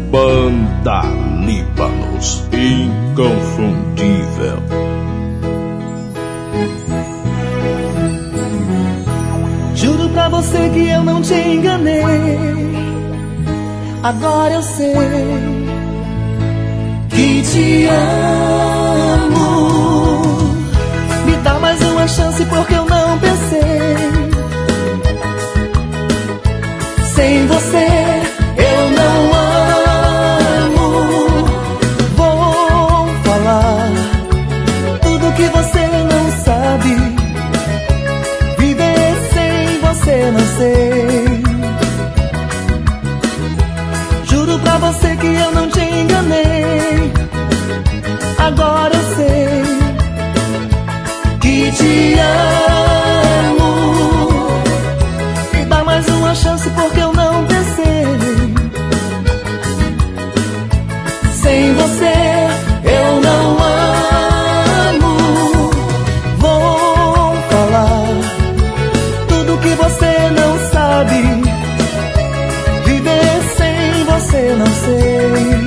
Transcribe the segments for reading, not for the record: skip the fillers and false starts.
Banda Líbanos, inconfundível. Juro pra você que eu não te enganei. Agora eu sei que te amo. Me dá mais uma chance porque eu não pensei. Sem você eu não amo. Vou falar tudo que você não sabe. Viver sem você não sei. Juro pra você que eu não te enganei. Agora eu sei que te amo. Me dá mais uma chance porque eu não pensei. Sem você eu não amo. Vou falar tudo que você não sabe. Viver sem você não sei.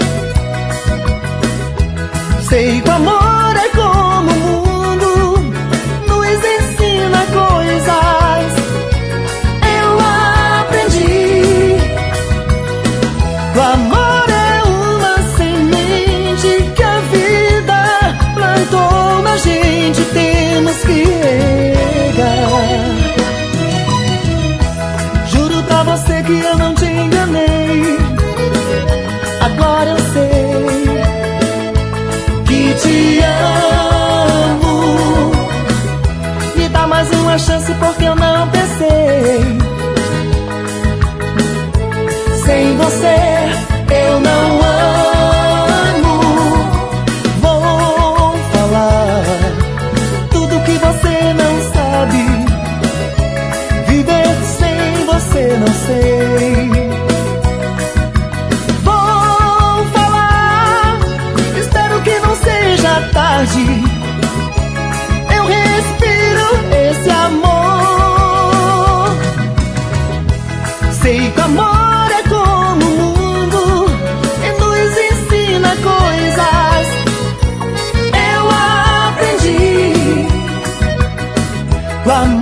Sei que o amor é como o mundo nos ensina coisas. Eu aprendi. O amor é uma semente que a vida plantou na gente. Temos que regar. Juro pra você que eu não te enganei. Agora eu sei que te amo. Me dá mais uma chance porque eu não pensei. Sem você eu não amo. Vou falar tudo que você não sabe. Viver sem você não sei. Vou falar, espero que não seja tarde. Eu respiro esse amor. Sei que o amor é como o mundo e nos ensina coisas. Eu aprendi. O amor